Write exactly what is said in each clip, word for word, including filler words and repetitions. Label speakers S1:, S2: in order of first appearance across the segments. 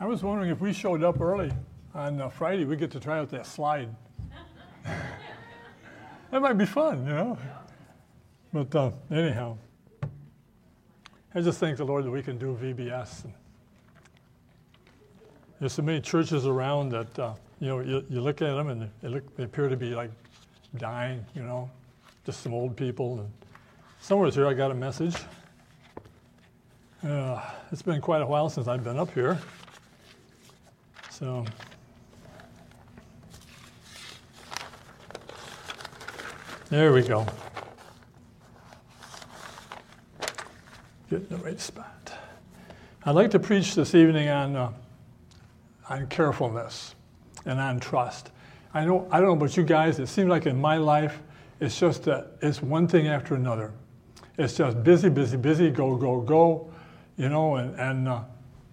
S1: I was wondering if we showed up early on uh, Friday, we get to try out that slide. That might be fun, you know. But uh, anyhow, I just thank the Lord that we can do V B S. And there's so many churches around that, uh, you know, you, you look at them and they, look, they appear to be like dying, you know, just some old people. And somewhere here I got a message. Uh, it's been quite a while since I've been up here. So, there we go. Get in the right spot. I'd like to preach this evening on uh, on carefulness and on trust. I know I don't know about you guys. It seems like in my life, it's just that it's one thing after another. It's just busy, busy, busy. Go, go, go. You know, and and uh,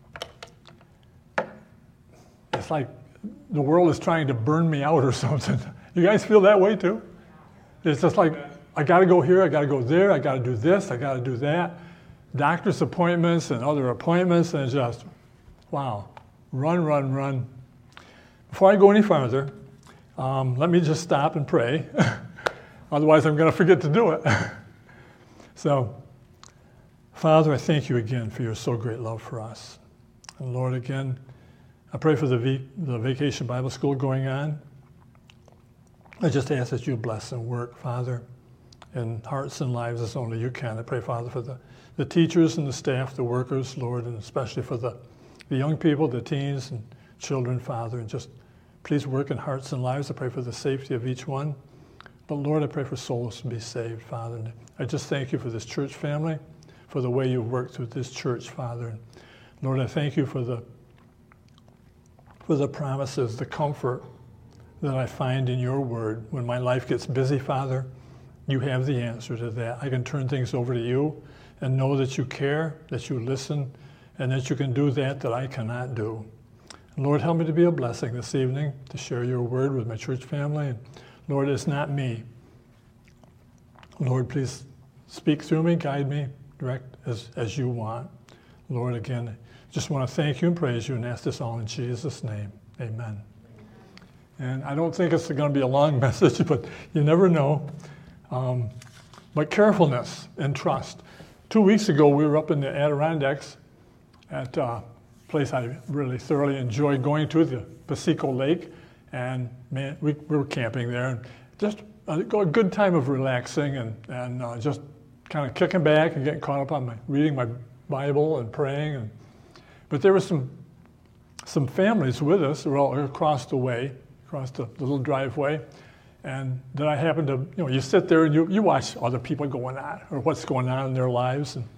S1: it's like the world is trying to burn me out or something. You guys feel that way too? It's just like I got to go here, I got to go there, I got to do this, I got to do that. Doctor's appointments and other appointments, and it's just, wow, run, run, run. Before I go any further, um, let me just stop and pray. Otherwise, I'm going to forget to do it. So, Father, I thank you again for your so great love for us. And Lord, again, I pray for the, v- the Vacation Bible School going on. I just ask that you bless and work, Father, in hearts and lives as only you can. I pray, Father, for the, the teachers and the staff, the workers, Lord, and especially for the, the young people, the teens and children, Father, and just please work in hearts and lives. I pray for the safety of each one. But Lord, I pray for souls to be saved, Father. And I just thank you for this church family, for the way you've worked through this church, Father. And Lord, I thank you for the for the promises, the comfort that I find in your word. When my life gets busy, Father, you have the answer to that. I can turn things over to you and know that you care, that you listen, and that you can do that that I cannot do. And Lord, help me to be a blessing this evening, to share your word with my church family. And Lord, it's not me. Lord, please speak through me, guide me, direct as, as you want. Lord, again, just want to thank you and praise you and ask this all in Jesus' name. Amen. And I don't think it's going to be a long message, but you never know. Um, but carefulness and trust. Two weeks ago, we were up in the Adirondacks at a place I really thoroughly enjoyed going to, the Paseco Lake. And man, we, we were camping there. And just a, a good time of relaxing and, and uh, just kind of kicking back and getting caught up on my reading my Bible and praying. And, but there were some some families with us, who were all across the way, across the, the little driveway, and then I happened to, you know, you sit there and you, you watch other people going on, or what's going on in their lives. And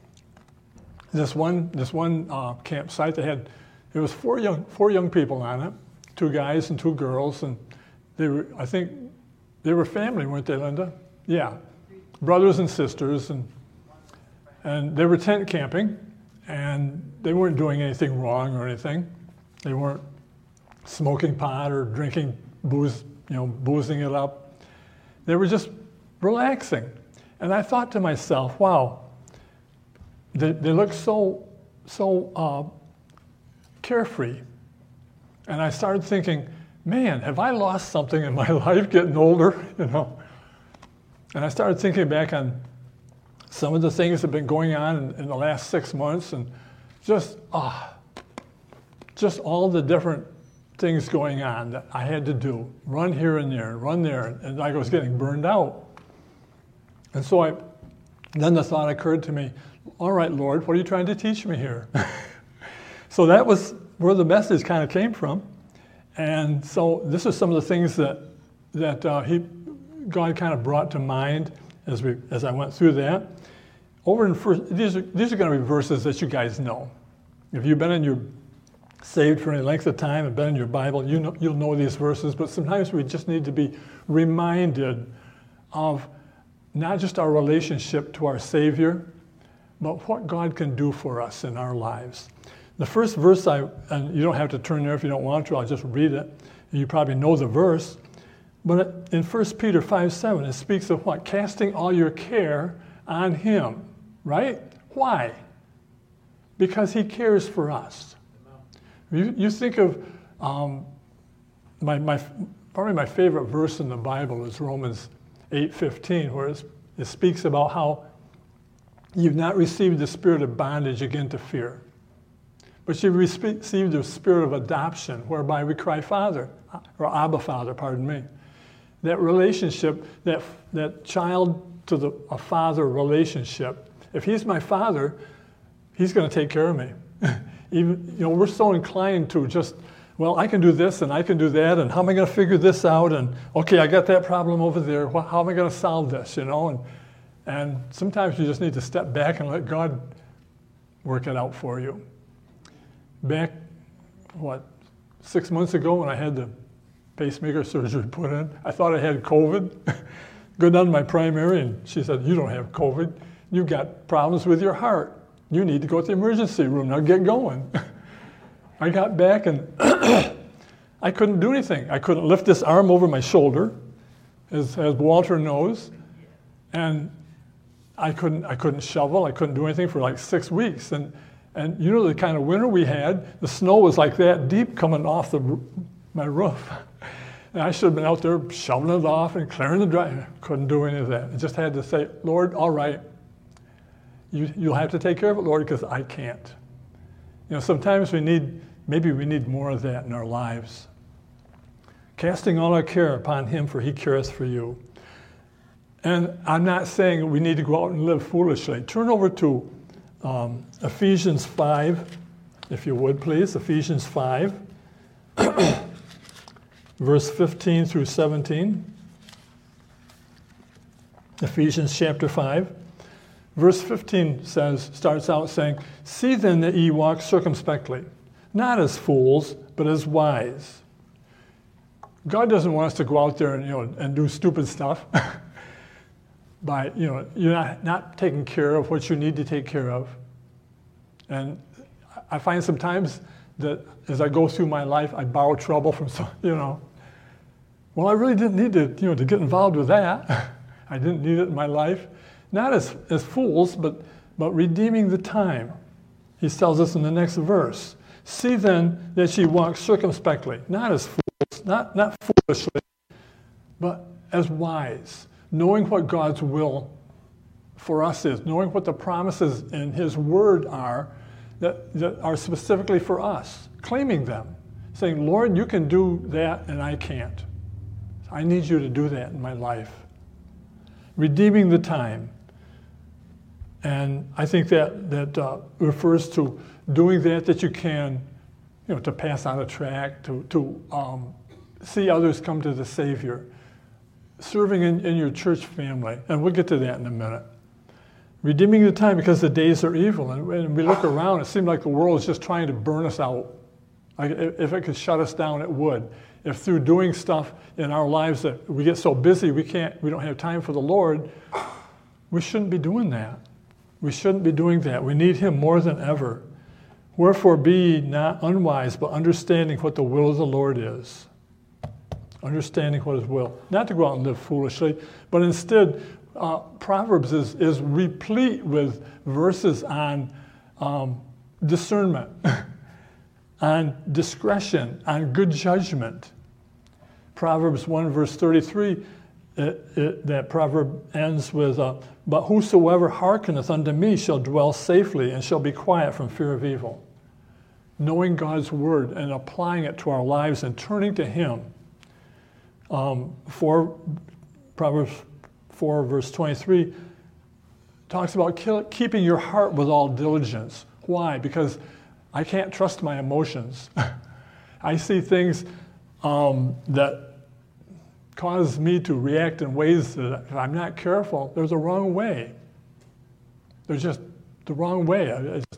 S1: this one this one uh, campsite, they had, there was four young four young people on it, two guys and two girls, and they were, I think, they were family, weren't they, Linda? Yeah, brothers and sisters, and and they were tent camping, and they weren't doing anything wrong or anything. They weren't smoking pot or drinking booze, you know, boozing it up. They were just relaxing. And I thought to myself, wow, they, they look so, so uh, carefree. And I started thinking, man, have I lost something in my life getting older, you know? And I started thinking back on some of the things that have been going on in, in the last six months, and just, ah, just all the different things going on that I had to do, run here and there, run there, and, and I was getting burned out. And so I, then the thought occurred to me, all right, Lord, what are you trying to teach me here? So that was where the message kind of came from. And so this is some of the things that that uh, he, God kind of brought to mind as we as I went through that. Over in first, these are these are going to be verses that you guys know. If you've been in your saved for any length of time and been in your Bible, you know, you'll know these verses, but sometimes we just need to be reminded of not just our relationship to our Savior, but what God can do for us in our lives. The first verse, I and you don't have to turn there if you don't want to, I'll just read it. You probably know the verse, but in First Peter five seven, it speaks of what? Casting all your care on Him, right? Why? Because He cares for us. You, you think of um, my, my, probably my favorite verse in the Bible is Romans eight fifteen, where it's, it speaks about how you've not received the spirit of bondage again to fear, but you've received the spirit of adoption, whereby we cry, Father, or Abba, Father, pardon me. That relationship, that, that child to the, a father relationship, if he's my father, he's going to take care of me. Even, you know, we're so inclined to just, well, I can do this and I can do that, and how am I going to figure this out? And okay, I got that problem over there. How am I going to solve this? You know, and and sometimes you just need to step back and let God work it out for you. Back, what, six months ago when I had the pacemaker surgery put in, I thought I had COVID. Go down to my primary, and she said, "You don't have COVID. You've got problems with your heart. You need to go to the emergency room. Now get going." I got back, and I couldn't do anything. I couldn't lift this arm over my shoulder, as, as Walter knows, and I couldn't, I couldn't shovel. I couldn't do anything for like six weeks. And, and you know the kind of winter we had, the snow was like that deep coming off the, my roof. And I should have been out there shoveling it off and clearing the drive. Couldn't do any of that. I just had to say, Lord, all right, you, you'll have to take care of it, Lord, because I can't. You know, sometimes we need, maybe we need more of that in our lives. Casting all our care upon him, for he careth for you. And I'm not saying we need to go out and live foolishly. Turn over to um, Ephesians five, if you would, please. Ephesians five, verse fifteen through seventeen. Ephesians chapter five. Verse fifteen says, starts out saying, "See then that ye walk circumspectly, not as fools, but as wise." God doesn't want us to go out there and, you know, and do stupid stuff. By, you know, you're not, not taking care of what you need to take care of. And I find sometimes that as I go through my life, I borrow trouble from some, you know. Well, I really didn't need to, you know, to get involved with that. I didn't need it in my life. Not as, as fools, but, but redeeming the time. He tells us in the next verse, "See then that ye walk circumspectly," not as fools, not, not foolishly, but as wise, knowing what God's will for us is, knowing what the promises in his word are that, that are specifically for us, claiming them, saying, Lord, you can do that and I can't. I need you to do that in my life. Redeeming the time. And I think that, that uh, refers to doing that that you can, you know, to pass on a tract, to, to um, see others come to the Savior, serving in, in your church family, and we'll get to that in a minute. Redeeming the time because the days are evil, and when we look around, it seems like the world is just trying to burn us out. Like if it could shut us down, it would. If through doing stuff in our lives that we get so busy we can't, we don't have time for the Lord, we shouldn't be doing that. We shouldn't be doing that. We need him more than ever. Wherefore be not unwise, but understanding what the will of the Lord is. Understanding what his will. Not to go out and live foolishly, but instead, uh, Proverbs is, is replete with verses on um, discernment, on discretion, on good judgment. Proverbs one, verse thirty-three, it, it, that proverb ends with, uh, "But whosoever hearkeneth unto me shall dwell safely and shall be quiet from fear of evil." Knowing God's word and applying it to our lives and turning to him. Um, four, Proverbs four, verse twenty-three, talks about kill, keeping your heart with all diligence. Why? Because I can't trust my emotions. I see things um, that cause me to react in ways that if I'm not careful, there's a wrong way. There's just the wrong way. It's,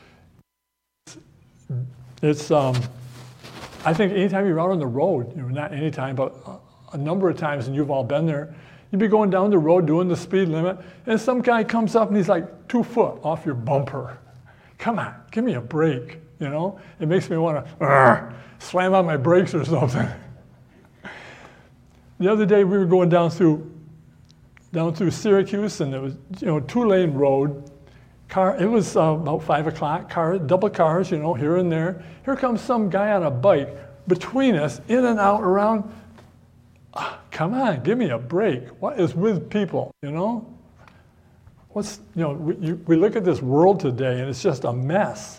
S1: it's um, I think anytime you're out on the road, you know, not anytime, but a number of times, and you've all been there, you'd be going down the road doing the speed limit, and some guy comes up and he's like two foot off your bumper. Come on, give me a break, you know? It makes me want to slam on my brakes or something. The other day we were going down through down through Syracuse, and it was, you know, two-lane road, Car, it was uh, about five o'clock, car, double cars, you know, here and there. Here comes some guy on a bike between us, in and out, around. Ah, come on, give me a break. What is with people, you know? What's, you know, we, you, we look at this world today and it's just a mess.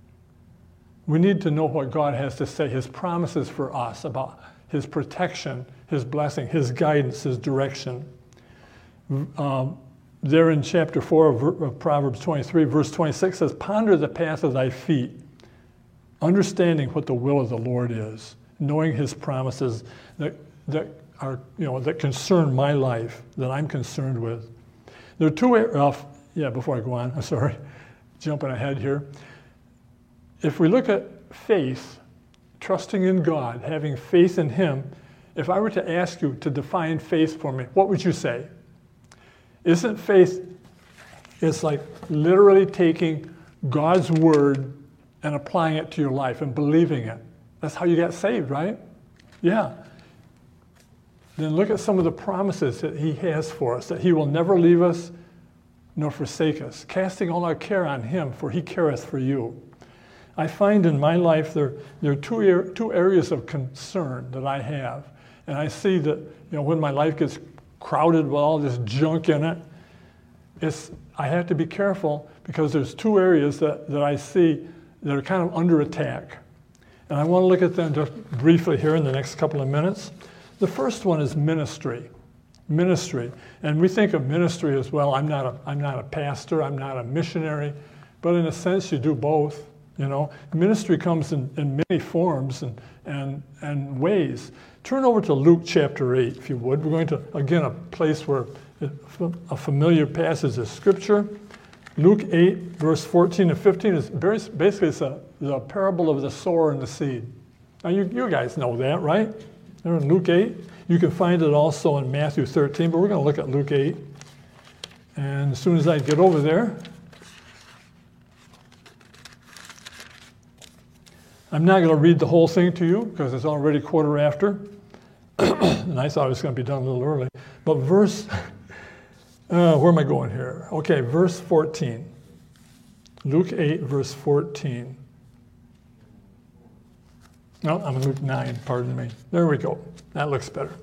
S1: We need to know what God has to say, his promises for us about his protection, his blessing, his guidance, his direction. Um, there in chapter four of, of Proverbs twenty-three, verse twenty-six says, ponder the path of thy feet, understanding what the will of the Lord is, knowing his promises that, that are, you know, that concern my life, that I'm concerned with. There are two, uh, yeah, before I go on, I'm sorry, jumping ahead here. If we look at faith, trusting in God, having faith in him, if I were to ask you to define faith for me, what would you say? Isn't faith, it's like literally taking God's word and applying it to your life and believing it. That's how you get saved, right? Yeah. Then look at some of the promises that he has for us, that he will never leave us nor forsake us, casting all our care on him, for he careth for you. I find in my life there, there are two, er, two areas of concern that I have. And I see that, you know, when my life gets crowded with all this junk in it, it's, I have to be careful because there's two areas that, that I see that are kind of under attack. And I want to look at them just briefly here in the next couple of minutes. The first one is ministry. Ministry. And we think of ministry as, well, I'm not a, I'm not a pastor, I'm not a missionary, but in a sense you do both. You know, ministry comes in, in many forms and, and, and ways. Turn over to Luke chapter eight, if you would. We're going to, again, a place where a familiar passage of Scripture. Luke eight, verse fourteen and fifteen is very, basically it's a, the parable of the sower and the seed. Now, you, you guys know that, right? They're in Luke eight. You can find it also in Matthew thirteen, but we're going to look at Luke eight. And as soon as I get over there, I'm not going to read the whole thing to you because it's already quarter after. And I thought it was going to be done a little early. But verse, uh, where am I going here? Okay, verse fourteen. Luke eight, verse fourteen. No, I'm in Luke nine, pardon me. There we go. That looks better.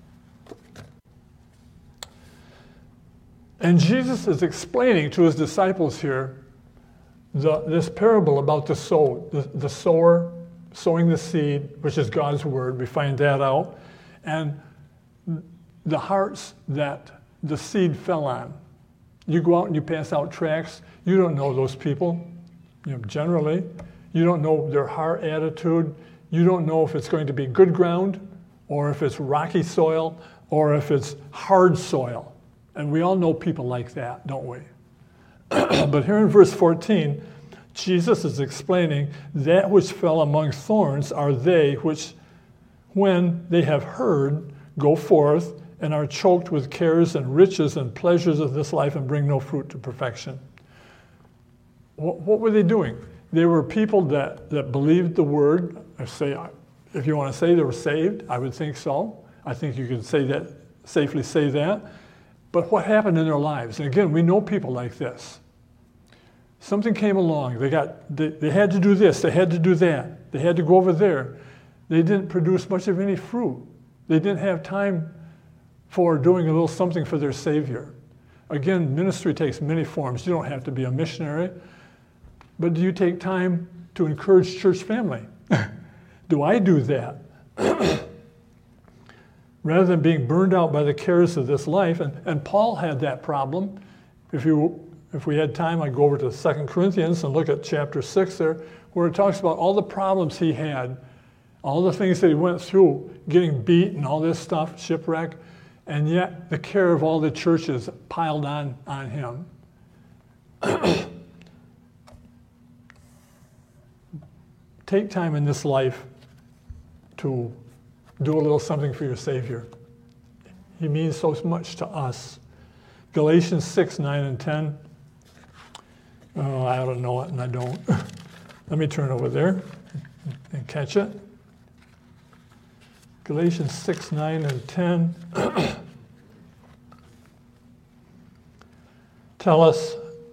S1: And Jesus is explaining to his disciples here The, this parable about the sow, the, the sower sowing the seed, which is God's word, we find that out, and the hearts that the seed fell on. You go out and you pass out tracts, you don't know those people, you know, generally. You don't know their heart attitude. You don't know if it's going to be good ground, or if it's rocky soil, or if it's hard soil. And we all know people like that, don't we? But here in verse fourteen, Jesus is explaining that which fell among thorns are they which, when they have heard, go forth and are choked with cares and riches and pleasures of this life and bring no fruit to perfection. What, what were they doing? They were people that, that believed the word. I say, if you want to say they were saved, I would think so. I think you can say that, safely say that. But what happened in their lives? And again, we know people like this. Something came along. They got, they, they had to do this. They had to do that. They had to go over there. They didn't produce much of any fruit. They didn't have time for doing a little something for their Savior. Again, ministry takes many forms. You don't have to be a missionary. But do you take time to encourage church family? Do I do that? Rather than being burned out by the cares of this life. And, and Paul had that problem. If you if we had time, I'd go over to Second Corinthians and look at chapter six there, where it talks about all the problems he had, all the things that he went through, getting beat and all this stuff, shipwreck, and yet the care of all the churches piled on, on him. Take time in this life to do a little something for your Savior. He means so much to us. Galatians six, nine, and ten. Oh, I don't know it, and I don't. Let me turn over there and catch it. Galatians six, nine, and ten tell us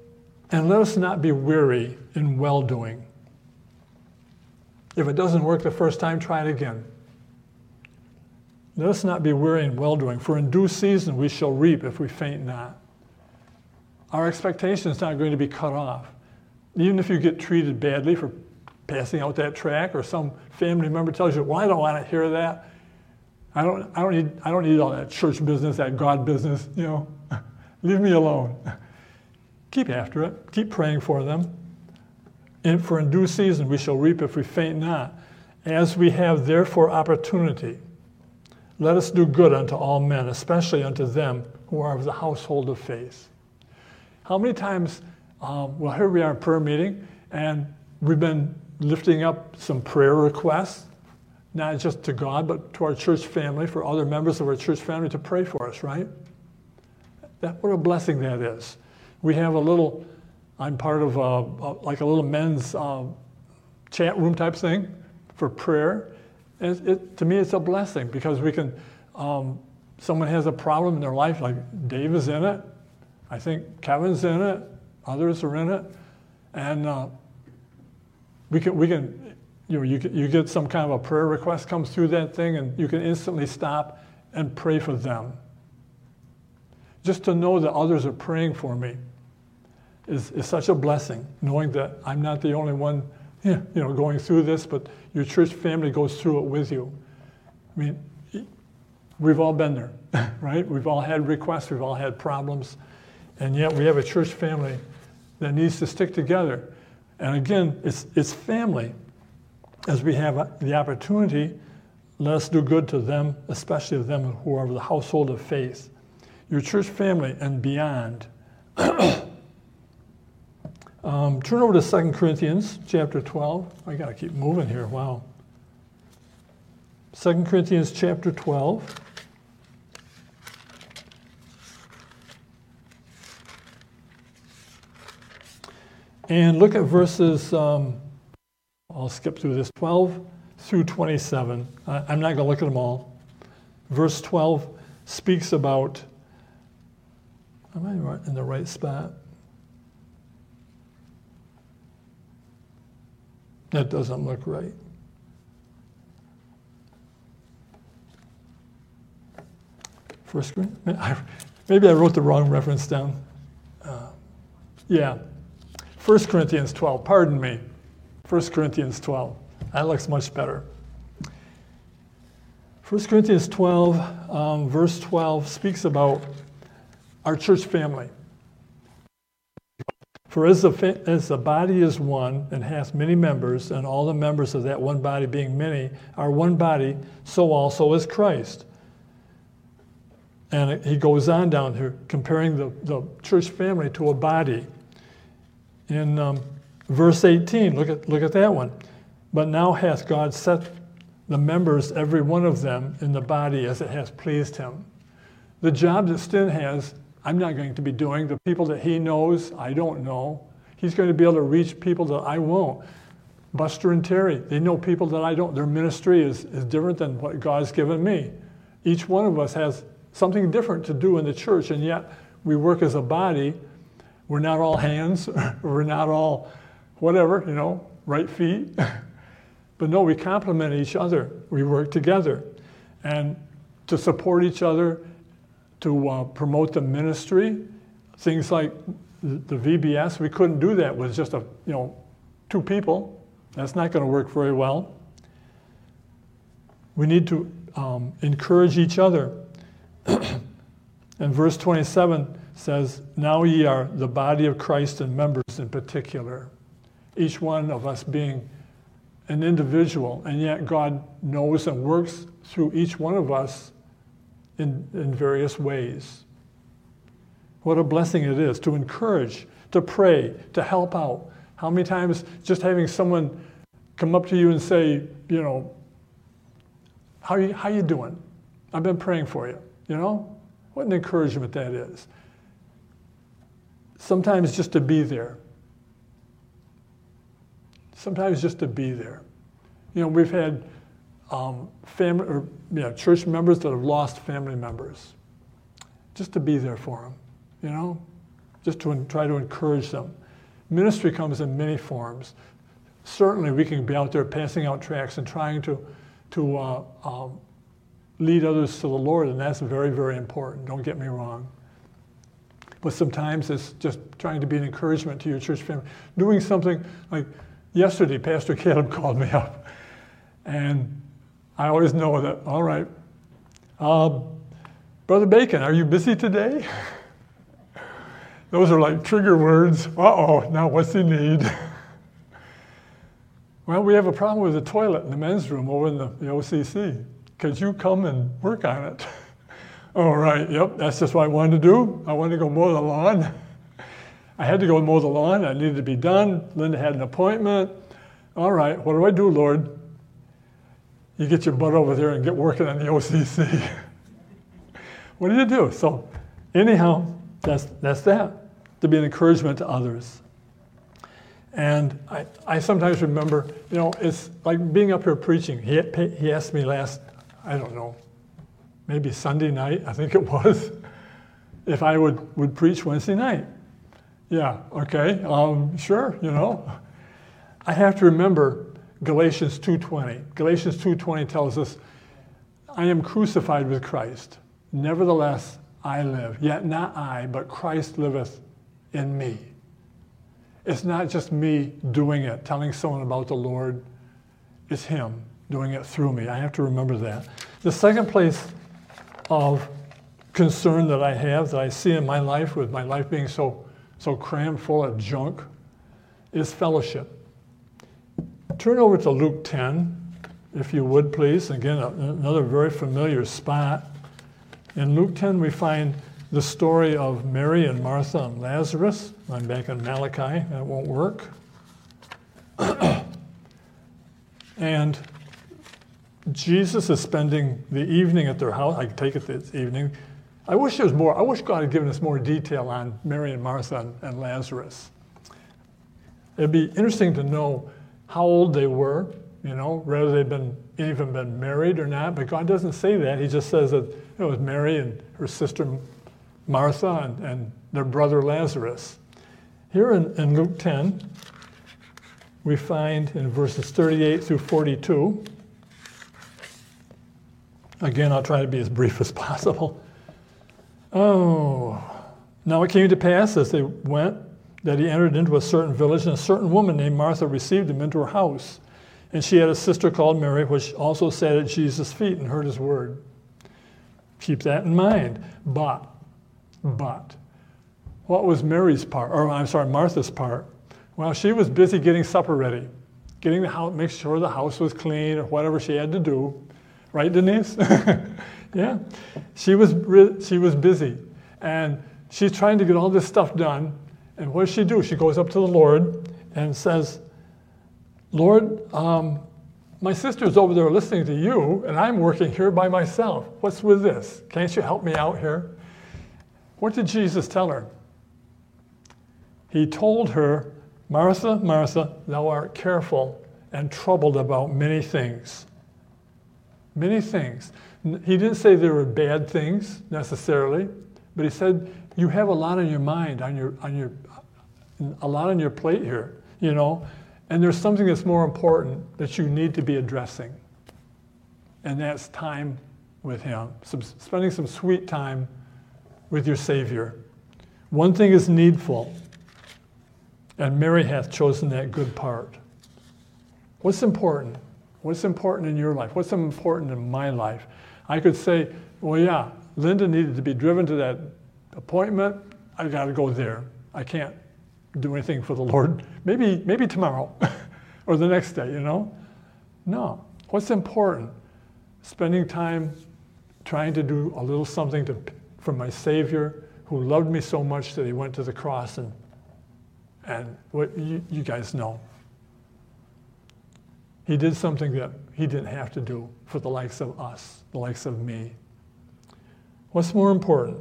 S1: And let us not be weary in well-doing. If it doesn't work the first time, try it again. Let us not be weary in well-doing, for in due season we shall reap if we faint not. Our expectation is not going to be cut off. Even if you get treated badly for passing out that tract, or some family member tells you, well, I don't want to hear that. I don't, I don't need, I don't need all that church business, that God business, you know. Leave me alone. Keep after it. Keep praying for them. And for in due season we shall reap if we faint not. As we have therefore opportunity, let us do good unto all men, especially unto them who are of the household of faith. How many times, um, well, here we are in prayer meeting, and we've been lifting up some prayer requests, not just to God, but to our church family, for other members of our church family to pray for us, right? That, what a blessing that is. We have a little, I'm part of a, a, like a little men's uh, chat room type thing for prayer. And it, it, to me, it's a blessing because we can, um, someone has a problem in their life, like Dave is in it, I think Kevin's in it, others are in it, and uh, we can, we can, you know, you, you get some kind of a prayer request comes through that thing, and you can instantly stop and pray for them. Just to know that others are praying for me is, is such a blessing, knowing that I'm not the only one, you know, going through this, but your church family goes through it with you. I mean, we've all been there, right? We've all had requests, we've all had problems, and yet we have a church family that needs to stick together. And again, it's, it's family. As we have the opportunity, let us do good to them, especially to them who are of the household of faith. Your church family and beyond. um, turn over to Second Corinthians chapter twelve. I got to keep moving here. Wow. Second Corinthians chapter twelve. And look at verses, um, I'll skip through this, twelve through twenty-seven. I, I'm not going to look at them all. Verse twelve speaks about, am I in the right spot? That doesn't look right. First, maybe I wrote the wrong reference down. Uh, yeah. First Corinthians twelve, pardon me. First Corinthians twelve, that looks much better. First Corinthians twelve, um, verse twelve speaks about our church family. For as the, fa- as the body is one and hath many members, and all the members of that one body being many are one body, so also is Christ. And he goes on down here comparing the, the church family to a body. In um, verse eighteen, look at look at that one. But now hath God set the members, every one of them, in the body as it has pleased him. The job that Stin has, I'm not going to be doing. The people that he knows, I don't know. He's going to be able to reach people that I won't. Buster and Terry, they know people that I don't. Their ministry is, is different than what God's given me. Each one of us has something different to do in the church, and yet we work as a body. We're not all hands, we're not all whatever, you know, right feet. But no, we complement each other. We work together. And to support each other, to uh, promote the ministry, things like the V B S, we couldn't do that with just a, you know, two people. That's not going to work very well. We need to um, encourage each other. And verse twenty-seven says, now ye are the body of Christ and members in particular. Each one of us being an individual, and yet God knows and works through each one of us in, in various ways. What a blessing it is to encourage, to pray, to help out. How many times just having someone come up to you and say, you know, how you, how you doing? I've been praying for you, you know? What an encouragement that is. Sometimes just to be there. Sometimes just to be there. You know, we've had um, family or you know, church members that have lost family members. Just to be there for them, you know, just to try to encourage them. Ministry comes in many forms. Certainly we can be out there passing out tracts and trying to, to uh, um, lead others to the Lord, and that's very, very important, don't get me wrong. But sometimes it's just trying to be an encouragement to your church family. Doing something like yesterday, Pastor Caleb called me up, and I always know that, all right, uh, Brother Bacon, are you busy today? Those are like trigger words. Uh-oh, now what's he need? Well, we have a problem with the toilet in the men's room over in the, the O C C. Could you come and work on it? All right, yep, that's just what I wanted to do. I wanted to go mow the lawn. I had to go mow the lawn. I needed to be done. Linda had an appointment. All right, what do I do, Lord? You get your butt over there and get working on the O C C. What do you do? So anyhow, that's, that's that, to be an encouragement to others. And I, I sometimes remember, you know, it's like being up here preaching. He, he asked me last, I don't know, maybe Sunday night, I think it was, if I would, would preach Wednesday night. Yeah, okay, um, sure, you know. I have to remember Galatians two twenty. Galatians two twenty tells us, I am crucified with Christ. Nevertheless, I live. Yet not I, but Christ liveth in me. It's not just me doing it, telling someone about the Lord. It's him doing it through me. I have to remember that. The second place of concern that I have, that I see in my life, with my life being so, so crammed full of junk, is fellowship. Turn over to Luke ten, if you would, please. Again, another very familiar spot. In Luke ten, we find the story of Mary and Martha and Lazarus. I'm back in Malachi. That won't work. And Jesus is spending the evening at their house. I take it this evening. I wish there was more. I wish God had given us more detail on Mary and Martha and, and Lazarus. It'd be interesting to know how old they were, you know, whether they'd been even been married or not. But God doesn't say that. He just says that it was Mary and her sister Martha and, and their brother Lazarus. Here in, in Luke ten, we find in verses thirty-eight through forty-two, again, I'll try to be as brief as possible. Oh, now it came to pass as they went that he entered into a certain village, and a certain woman named Martha received him into her house. And she had a sister called Mary, which also sat at Jesus' feet and heard his word. Keep that in mind. But, but, what was Mary's part, or I'm sorry, Martha's part? Well, she was busy getting supper ready, getting the house, make sure the house was clean or whatever she had to do. Right, Denise? Yeah. She was, she was busy. And she's trying to get all this stuff done. And what does she do? She goes up to the Lord and says, Lord, um, my sister's over there listening to you, and I'm working here by myself. What's with this? Can't you help me out here? What did Jesus tell her? He told her, Martha, Martha, thou art careful and troubled about many things. Many things. He didn't say there were bad things necessarily, but he said you have a lot on your mind, on your, on your, a lot on your plate here, you know, and there's something that's more important that you need to be addressing, and that's time with him, some, spending some sweet time with your Savior. One thing is needful, and Mary hath chosen that good part. What's important? What's important in your life? What's important in my life? I could say, well, yeah, Linda needed to be driven to that appointment. I got to go there. I can't do anything for the Lord. Maybe, maybe tomorrow or the next day, you know? No. What's important? Spending time trying to do a little something to, for my Savior who loved me so much that he went to the cross, and, and what you, you guys know. He did something that he didn't have to do for the likes of us, the likes of me. What's more important?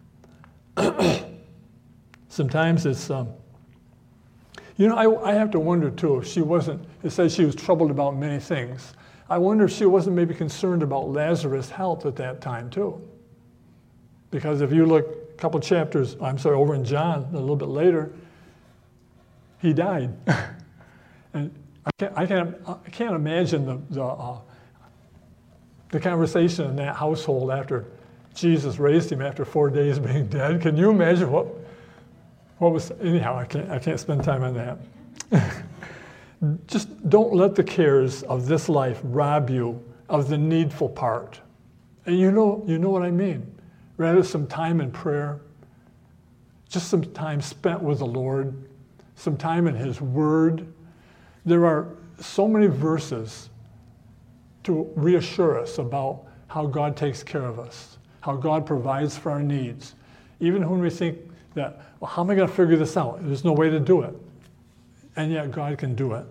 S1: Sometimes it's, um, you know, I, I have to wonder too, if she wasn't, it says she was troubled about many things. I wonder if she wasn't maybe concerned about Lazarus' health at that time too. Because if you look a couple chapters, I'm sorry, over in John, a little bit later, he died. And I can't, I can't, I can't imagine the, the, uh, the conversation in that household after Jesus raised him after four days being dead. Can you imagine what, what was, anyhow, I can't, I can't spend time on that. Just don't let the cares of this life rob you of the needful part. And you know, you know what I mean. Rather, some time in prayer, just some time spent with the Lord, some time in his word. There are so many verses to reassure us about how God takes care of us, how God provides for our needs. Even when we think that, well, how am I going to figure this out? There's no way to do it. And yet God can do it.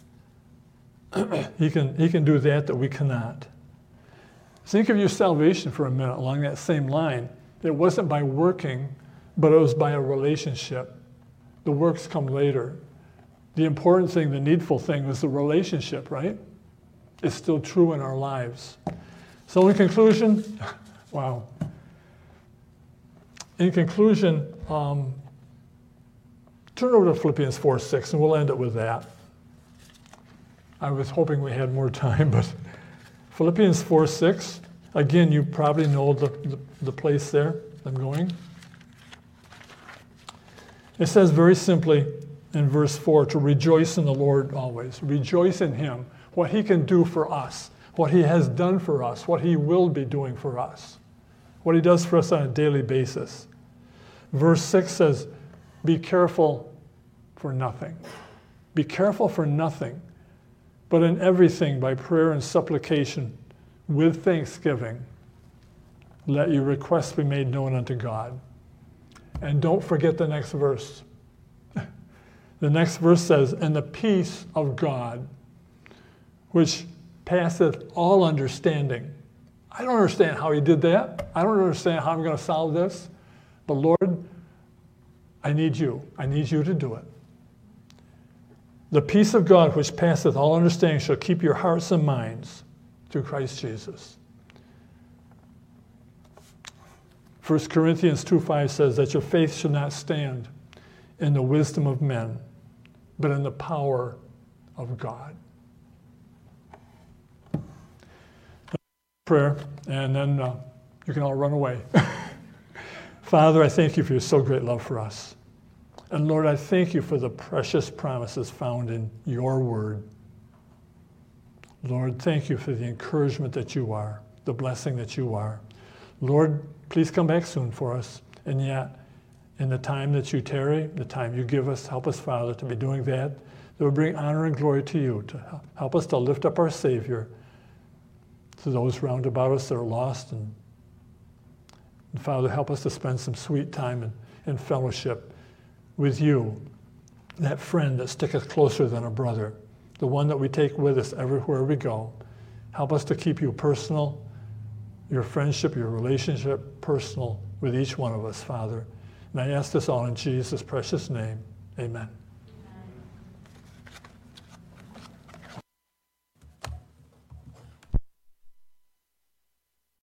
S1: he can, he can do that that we cannot. Think of your salvation for a minute along that same line. It wasn't by working, but it was by a relationship. The works come later. The important thing, the needful thing, was the relationship, right? It's still true in our lives. So in conclusion, wow. In conclusion, um, turn over to Philippians four six, and we'll end it with that. I was hoping we had more time, but Philippians four six, again, you probably know the, the, the place there I'm going. It says very simply in verse four, to rejoice in the Lord always. Rejoice in him, what he can do for us, what he has done for us, what he will be doing for us, what he does for us on a daily basis. Verse six says, be careful for nothing. Be careful for nothing, but in everything by prayer and supplication with thanksgiving, let your requests be made known unto God. And don't forget the next verse. The next verse says, and the peace of God, which passeth all understanding. I don't understand how he did that. I don't understand how I'm going to solve this. But Lord, I need you. I need you to do it. The peace of God, which passeth all understanding, shall keep your hearts and minds through Christ Jesus. First Corinthians two five says that your faith should not stand in the wisdom of men, but in the power of God. Prayer, and then uh, you can all run away. Father, I thank you for your so great love for us. And Lord, I thank you for the precious promises found in your word. Lord, thank you for the encouragement that you are, the blessing that you are. Lord, please come back soon for us. And yet, in the time that you tarry, the time you give us, help us, Father, to be doing that, that will bring honor and glory to you, to help us to lift up our Savior to those round about us that are lost. And, and Father, help us to spend some sweet time in, in fellowship with you, that friend that sticketh closer than a brother, the one that we take with us everywhere we go. Help us to keep you personal, your friendship, your relationship personal with each one of us, Father. And I ask this all in Jesus' precious name. Amen.